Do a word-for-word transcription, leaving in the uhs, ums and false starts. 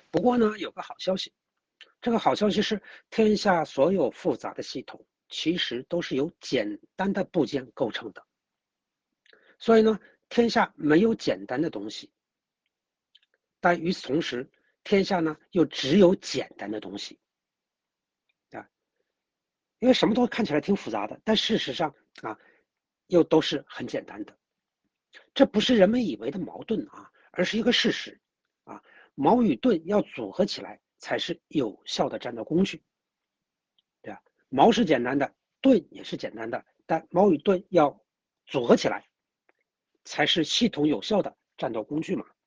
不过呢，有个好消息，这个好消息是，天下所有复杂的系统其实都是由简单的部件构成的。所以呢，天下没有简单的东西，但与此同时，天下呢又只有简单的东西啊，因为什么都看起来挺复杂的，但事实上啊，又都是很简单的。这不是人们以为的矛盾啊，而是一个事实啊。矛与盾要组合起来才是有效的战斗工具，对吧？矛是简单的，盾也是简单的，但矛与盾要组合起来才是系统有效的战斗工具嘛。